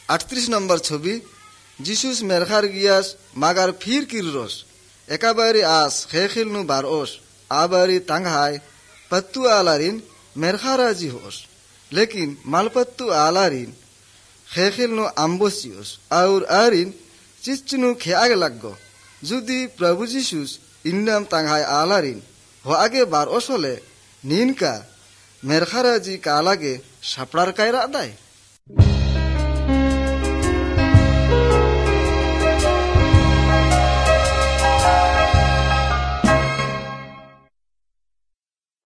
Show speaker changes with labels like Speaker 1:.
Speaker 1: 38 নম্বর ছবি যিশুস মেরখার গিয়াস মাগার ফির কিররস একাবারি আস খেখিলনু বারোস আবারি তাংহাই পত্তু আলারিন মেরখারাজি হোস লেকিন মালপত্তু আলারিন খেখিলনু আম্বসিওস আউর আরিন চিচ্চনু খেয়াগে লাগগো যদি প্রভু যিশুস ইন্নাম তাংহাই আলারিন হো আগে বারোস হলে নিনকা মেরখারাজি কালাগে সাপড়ার কায়রা দায়।